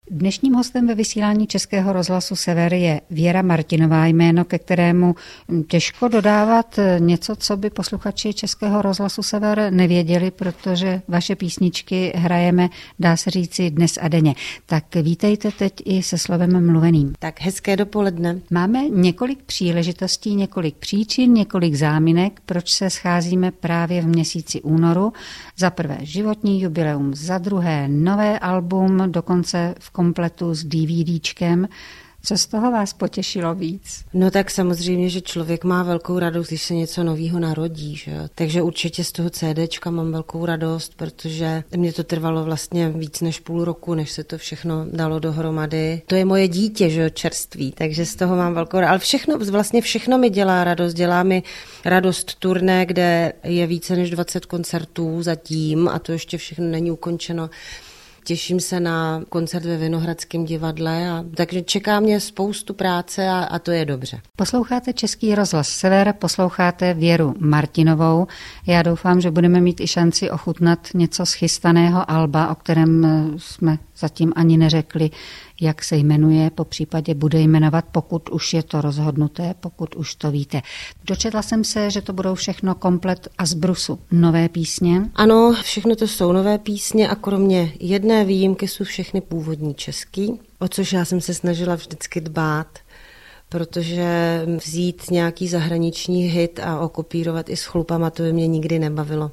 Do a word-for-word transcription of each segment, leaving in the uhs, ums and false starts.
Dnešním hostem ve vysílání Českého rozhlasu Sever je Věra Martinová, jméno, ke kterému těžko dodávat něco, co by posluchači Českého rozhlasu Sever nevěděli, protože vaše písničky hrajeme, dá se říci, dnes a denně. Tak vítejte teď i se slovem mluveným. Tak hezké dopoledne. Máme několik příležitostí, několik příčin, několik záminek, proč se scházíme právě v měsíci únoru. Za prvé životní jubileum, za druhé nové album, dokonce v kompletu s DVDčkem. Co z toho vás potěšilo víc? No tak samozřejmě, že člověk má velkou radost, když se něco nového narodí, že jo? Takže určitě z toho CDčka mám velkou radost, protože mě to trvalo vlastně víc než půl roku, než se to všechno dalo dohromady. To je moje dítě, že jo, čerství, takže z toho mám velkou radost. Ale všechno, vlastně všechno mi dělá radost. Dělá mi radost turné, kde je více než dvacet koncertů zatím a to ještě všechno není ukončeno. Těším se na koncert ve Vinohradském divadle, a, takže čeká mě spoustu práce a, a to je dobře. Posloucháte Český rozhlas Sever, posloucháte Věru Martinovou. Já doufám, že budeme mít i šanci ochutnat něco z chystaného alba, o kterém jsme zatím ani neřekli, jak se jmenuje, po případě bude jmenovat, pokud už je to rozhodnuté, pokud už to víte. Dočetla jsem se, že to budou všechno komplet a z brusu nové písně. Ano, všechno to jsou nové písně a kromě jedné výjimky jsou všechny původní český, o což já jsem se snažila vždycky dbát, protože vzít nějaký zahraniční hit a okopírovat i s chlupama, to by mě nikdy nebavilo.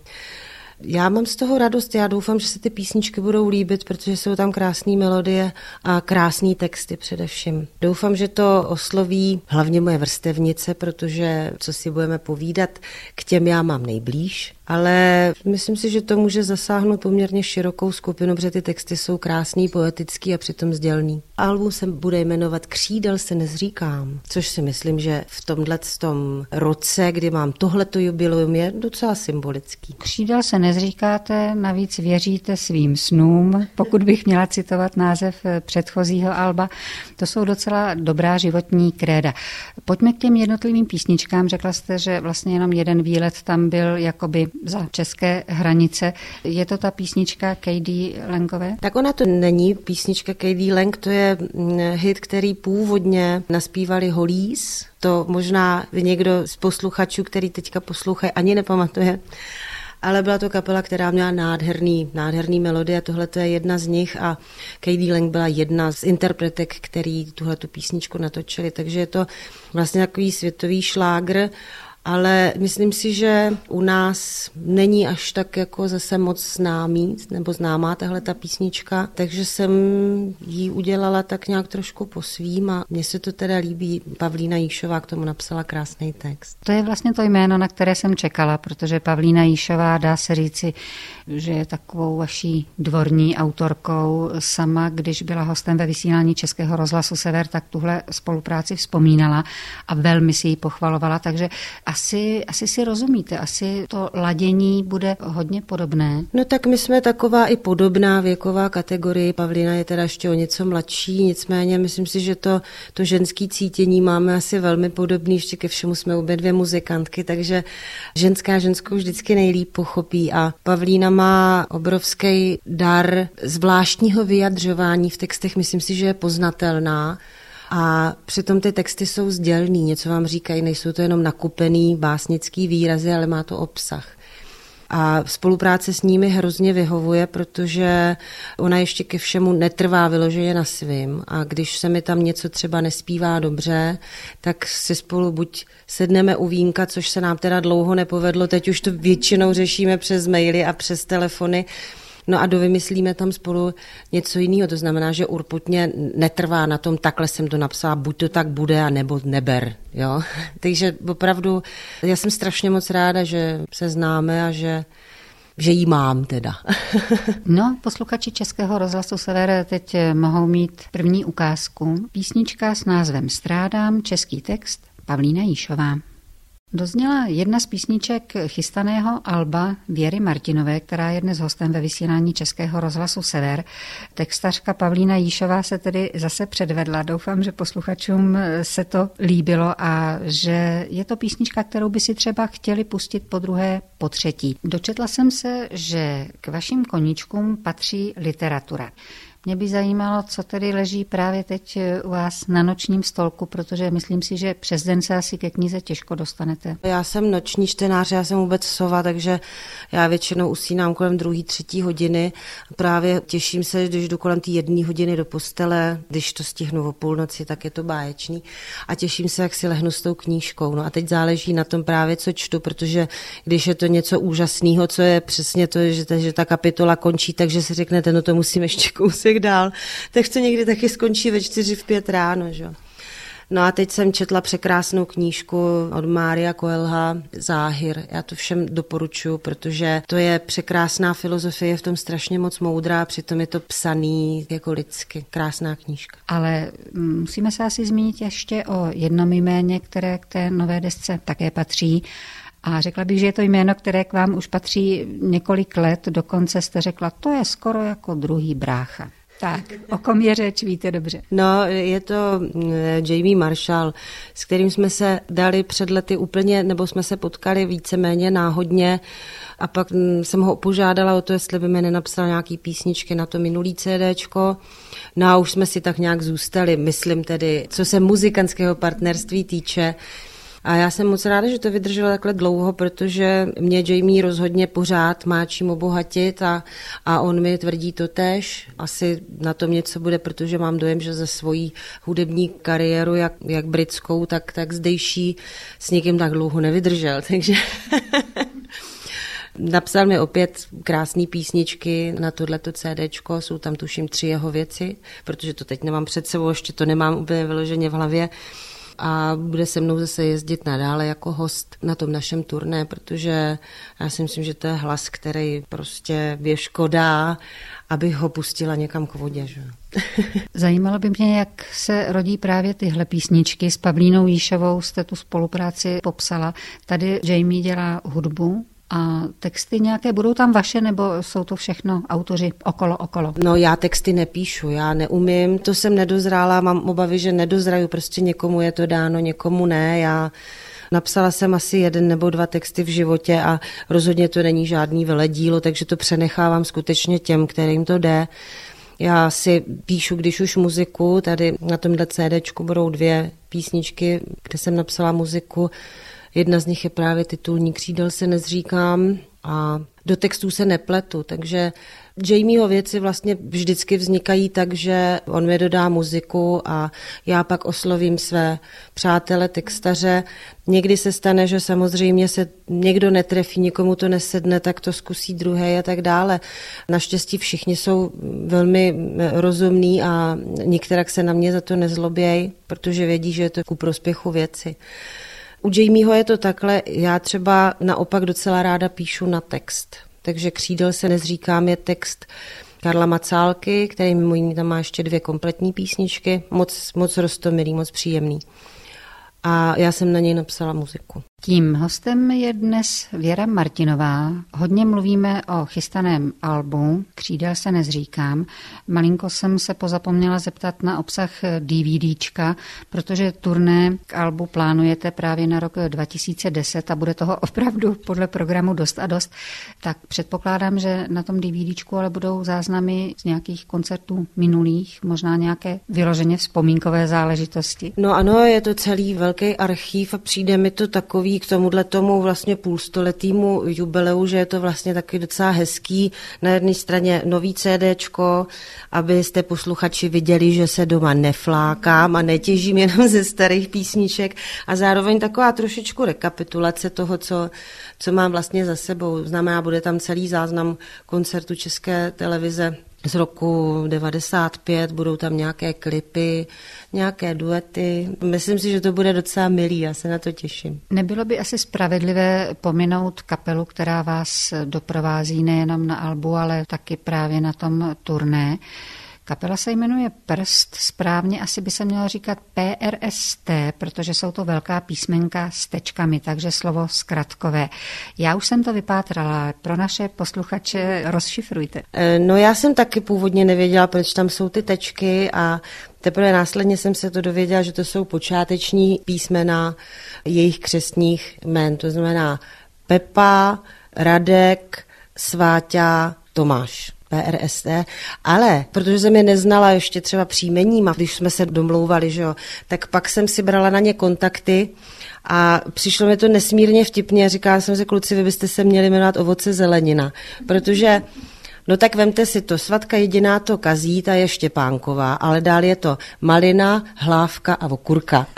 Já mám z toho radost, já doufám, že se ty písničky budou líbit, protože jsou tam krásné melodie a krásné texty především. Doufám, že to osloví hlavně moje vrstevnice, protože co si budeme povídat, k těm já mám nejblíž, ale myslím si, že to může zasáhnout poměrně širokou skupinu, protože ty texty jsou krásný, poetický a přitom sdělný. Album se bude jmenovat Křídel se nezříkám, což si myslím, že v tomhletom roce, kdy mám tohleto jubileum, je docela symbolický. Křídel se nezříkáte, navíc věříte svým snům, pokud bych měla citovat název předchozího alba. To jsou docela dobrá životní kréda. Pojďme k těm jednotlivým písničkám. Řekla jste, že vlastně jenom jeden výlet tam byl jakoby za české hranice. Je to ta písnička K D Langové? Tak ona to není písnička K D Lang, to je hit, který původně naspívali Hollies. To možná někdo z posluchačů, který teďka poslouchají, ani nepamatuje. Ale byla to kapela, která měla nádherný, nádherný melodie, tohle je jedna z nich a K D Lang byla jedna z interpretek, který tuhletu písničku natočili, takže je to vlastně takový světový šlágr, ale myslím si, že u nás není až tak jako zase moc známý, nebo známá tahle ta písnička, takže jsem ji udělala tak nějak trošku po svým a mně se to teda líbí. Pavlína Jíšová k tomu napsala krásný text. To je vlastně to jméno, na které jsem čekala, protože Pavlína Jíšová, dá se říci, že je takovou vaší dvorní autorkou. Sama, když byla hostem ve vysílání Českého rozhlasu Sever, tak tuhle spolupráci vzpomínala a velmi si ji pochvalovala, takže Asi, asi si rozumíte, asi to ladění bude hodně podobné. No tak my jsme taková i podobná věková kategorie. Pavlína je teda ještě o něco mladší, nicméně myslím si, že to, to ženský cítění máme asi velmi podobný, ještě ke všemu jsme obě dvě muzikantky, takže ženská ženskou vždycky nejlíp pochopí a Pavlína má obrovský dar zvláštního vyjadřování v textech, myslím si, že je poznatelná. A přitom ty texty jsou sdělný, něco vám říkají, nejsou to jenom nakupený básnický výrazy, ale má to obsah. A spolupráce s nimi hrozně vyhovuje, protože ona ještě ke všemu netrvá vyloženě na svým. A když se mi tam něco třeba nespívá dobře, tak si spolu buď sedneme u vínka, což se nám teda dlouho nepovedlo, teď už to většinou řešíme přes maily a přes telefony, no a dovymyslíme tam spolu něco jiného, to znamená, že urputně netrvá na tom, takhle jsem to napsala, buď to tak bude, a nebo neber, jo. Takže opravdu, já jsem strašně moc ráda, že se známe a že že jí mám teda. No, posluchači Českého rozhlasu Sever teď mohou mít první ukázku. Písnička s názvem Strádám, český text, Pavlína Jíšová. Dozněla jedna z písniček chystaného alba Věry Martinové, která je dnes hostem ve vysílání Českého rozhlasu Sever. Textařka Pavlína Jíšová se tedy zase předvedla. Doufám, že posluchačům se to líbilo a že je to písnička, kterou by si třeba chtěli pustit po druhé, po třetí. Dočetla jsem se, že k vašim koníčkům patří literatura. Mě by zajímalo, co tedy leží právě teď u vás na nočním stolku, protože myslím si, že přes den se asi ke knize těžko dostanete. Já jsem noční čtenář, já jsem vůbec sova, takže já většinou usínám kolem druhé, třetí hodiny. Právě těším se, když jdu kolem té jedné hodiny do postele, když to stihnu o půlnoci, tak je to báječný. A těším se, jak si lehnu s tou knížkou. No a teď záleží na tom právě, co čtu, protože když je to něco úžasného, co je přesně to, že ta, že ta kapitola končí, takže si řeknete, no to musím ještě kousek dál, tak to někdy taky skončí ve čtyři v pět ráno, že? No a teď jsem četla překrásnou knížku od Mária Coelha Záhir. Já to všem doporučuji, protože to je překrásná filozofie, je v tom strašně moc moudrá, přitom je to psaný jako lidsky. Krásná knížka. Ale musíme se asi zmínit ještě o jednom jméně, které k té nové desce také patří. A řekla bych, že je to jméno, které k vám už patří několik let, dokonce jste řekla, to je skoro jako druhý brácha. Tak, o kom je řeč, víte dobře. No, je to Jamie Marshall, s kterým jsme se dali před lety úplně, nebo jsme se potkali víceméně náhodně a pak jsem ho požádala o to, jestli by mi nenapsal nějaký písničky na to minulý CDčko. No a už jsme si tak nějak zůstali, myslím tedy, co se muzikantského partnerství týče. A já jsem moc ráda, že to vydrželo takhle dlouho, protože mě Jamie rozhodně pořád má čím obohatit a, a on mi tvrdí totéž. Asi na tom něco bude, protože mám dojem, že za svoji hudební kariéru, jak, jak britskou, tak, tak zdejší, s někým tak dlouho nevydržel. Takže napsal mi opět krásné písničky na tohleto CDčko, jsou tam tuším tři jeho věci, protože to teď nemám před sebou, ještě to nemám úplně vyloženě v hlavě. A bude se mnou zase jezdit nadále jako host na tom našem turné, protože já si myslím, že to je hlas, který prostě je škoda, abych ho pustila někam k vodě. Že? Zajímalo by mě, jak se rodí právě tyhle písničky. S Pavlínou Jíšovou jste tu spolupráci popsala. Tady Jamie dělá hudbu. A texty nějaké budou tam vaše, nebo jsou to všechno autoři okolo, okolo? No já texty nepíšu, já neumím, to jsem nedozrála, mám obavy, že nedozraju, prostě někomu je to dáno, někomu ne, já napsala jsem asi jeden nebo dva texty v životě a rozhodně to není žádný veledílo, takže to přenechávám skutečně těm, kterým to jde. Já si píšu, když už muziku, tady na tomhle CDčku budou dvě písničky, kde jsem napsala muziku. Jedna z nich je právě titulní Křídel se nezříkám a do textů se nepletu, takže Jamieho věci vlastně vždycky vznikají tak, že on mi dodá muziku a já pak oslovím své přátele, textaře. Někdy se stane, že samozřejmě se někdo netrefí, někomu to nesedne, tak to zkusí druhý a tak dále. Naštěstí všichni jsou velmi rozumní a nikterak se na mě za to nezlobějí, protože vědí, že je to ku prospěchu věci. U Jamieho je to takhle, já třeba naopak docela ráda píšu na text. Takže Křídel se nezříkám je text Karla Macálky, který mimo jiný tam má ještě dvě kompletní písničky, moc, moc roztomilý, moc příjemný. A já jsem na něj napsala muziku. Tím hostem je dnes Věra Martinová. Hodně mluvíme o chystaném albu, Křídel se nezříkám. Malinko jsem se pozapomněla zeptat na obsah DVDčka, protože turné k albu plánujete právě na rok dva tisíce deset a bude toho opravdu podle programu dost a dost. Tak předpokládám, že na tom DVDčku ale budou záznamy z nějakých koncertů minulých, možná nějaké vyloženě vzpomínkové záležitosti. No ano, je to celý velký archív a přijde mi to takový k tomuhle tomu vlastně půlstoletýmu jubileu, že je to vlastně taky docela hezký. Na jedné straně nový CDčko, abyste posluchači viděli, že se doma neflákám a netěžím jenom ze starých písniček a zároveň taková trošičku rekapitulace toho, co, co mám vlastně za sebou. Znamená, bude tam celý záznam koncertu České televize z roku devadesát pět, budou tam nějaké klipy, nějaké duety. Myslím si, že to bude docela milý, já se na to těším. Nebylo by asi spravedlivé pominout kapelu, která vás doprovází nejenom na albu, ale taky právě na tom turné. Kapela se jmenuje Prst, správně asi by se mělo říkat P R S T, protože jsou to velká písmenka s tečkami, takže slovo zkratkové. Já už jsem to vypátrala, pro naše posluchače rozšifrujte. No já jsem taky původně nevěděla, proč tam jsou ty tečky a teprve následně jsem se to dověděla, že to jsou počáteční písmena jejich křestních jmen, to znamená Pepa, Radek, Sváťa, Tomáš. P P R S T, ale protože jsem je neznala ještě třeba příjmením a když jsme se domlouvali, že jo, tak pak jsem si brala na ně kontakty a přišlo mi to nesmírně vtipně a říkala jsem si, kluci, vy byste se měli jmenovat Ovoce zelenina, protože no tak vemte si to, svatka jediná to kazí, ta je Štěpánková, ale dál je to malina, hlávka a okurka.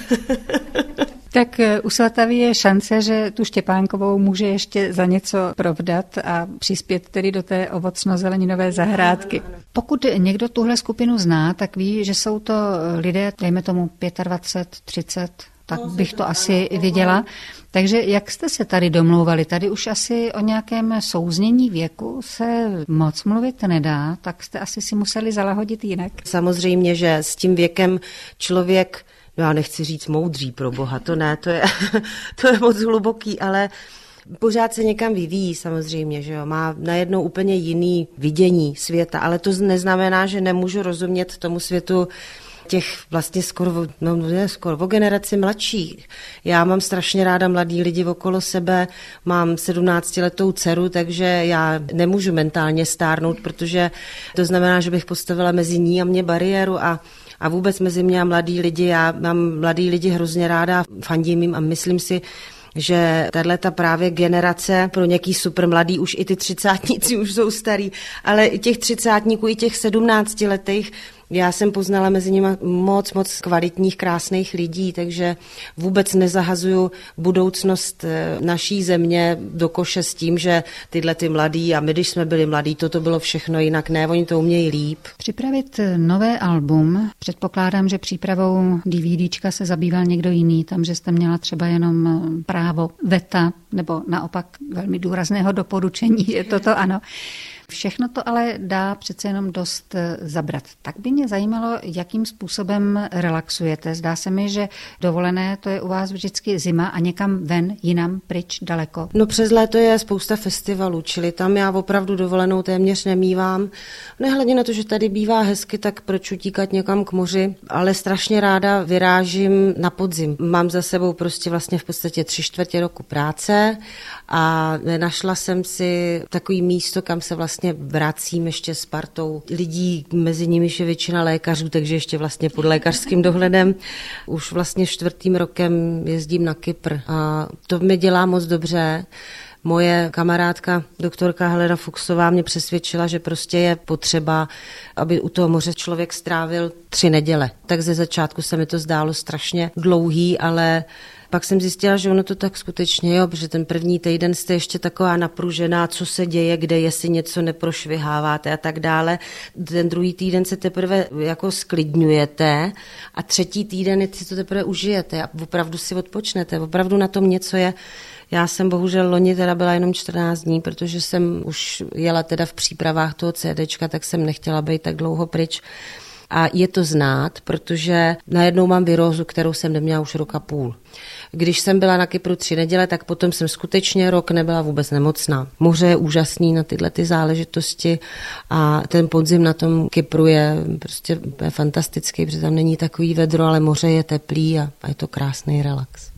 Tak u Svatavy je šance, že tu Štěpánkovou může ještě za něco provdat a přispět tedy do té ovocno-zeleninové zahrádky. Pokud někdo tuhle skupinu zná, tak ví, že jsou to lidé, dejme tomu dvacet pět, třicet, tak bych to asi viděla. Takže jak jste se tady domlouvali? Tady už asi o nějakém souznění věku se moc mluvit nedá, tak jste asi si museli zalahodit jinak. Samozřejmě, že s tím věkem člověk, no já nechci říct moudří pro boha, to ne, to je, to je moc hluboký, ale pořád se někam vyvíjí samozřejmě, že jo, má najednou úplně jiný vidění světa, ale to neznamená, že nemůžu rozumět tomu světu těch vlastně skoro, no ne, skoro o generaci mladších. Já mám strašně ráda mladý lidi okolo sebe, mám sedmnáctiletou dceru, takže já nemůžu mentálně stárnout, protože to znamená, že bych postavila mezi ní a mě bariéru a a vůbec mezi mě a mladý lidi. Já mám mladý lidi hrozně ráda, fandím jim a myslím si, že tato právě generace, pro nějaký super mladý, už i ty třicátníci už jsou starý, ale i těch třicátníků, i těch sedmnáctiletých, já jsem poznala mezi nimi moc, moc kvalitních, krásných lidí, takže vůbec nezahazuju budoucnost naší země do koše s tím, že tyhle ty mladí a my, když jsme byli mladí, toto bylo všechno jinak. Ne, oni to umějí líp. Připravit nové album, předpokládám, že přípravou DVDčka se zabýval někdo jiný, tam, že jste měla třeba jenom právo veta, nebo naopak velmi důrazného doporučení, je toto ano. Všechno to ale dá přece jenom dost zabrat. Tak by mě zajímalo, jakým způsobem relaxujete. Zdá se mi, že dovolené to je u vás vždycky zima a někam ven, jinam, pryč, daleko. No přes léto je spousta festivalů, čili tam já opravdu dovolenou téměř nemívám. Nehledě na to, že tady bývá hezky, tak proč utíkat někam k moři, ale strašně ráda vyrážím na podzim. Mám za sebou prostě vlastně v podstatě tři čtvrtě roku práce a našla jsem si takový místo, kam se vlastně Vlastně vracím ještě s partou lidí, mezi nimi je většina lékařů, takže ještě vlastně pod lékařským dohledem. Už vlastně čtvrtým rokem jezdím na Kypr a to mi dělá moc dobře. Moje kamarádka, doktorka Helena Fuchsová, mě přesvědčila, že prostě je potřeba, aby u toho moře člověk strávil tři neděle. Tak ze začátku se mi to zdálo strašně dlouhý, ale pak jsem zjistila, že ono to tak skutečně jo, protože ten první týden jste ještě taková napružená, co se děje, kde, jestli něco neprošviháváte a tak dále. Ten druhý týden se teprve jako sklidňujete a třetí týden si to teprve užijete a opravdu si odpočnete, opravdu na tom něco je. Já jsem bohužel loni teda byla jenom čtrnáct dní, protože jsem už jela teda v přípravách toho CDčka, tak jsem nechtěla být tak dlouho pryč. A je to znát, protože najednou mám virózu, kterou jsem neměla už rok a půl. Když jsem byla na Kypru tři neděle, tak potom jsem skutečně rok nebyla vůbec nemocná. Moře je úžasný na tyhle ty záležitosti a ten podzim na tom Kypru je prostě fantastický, protože tam není takový vedro, ale moře je teplý a, a je to krásný relax.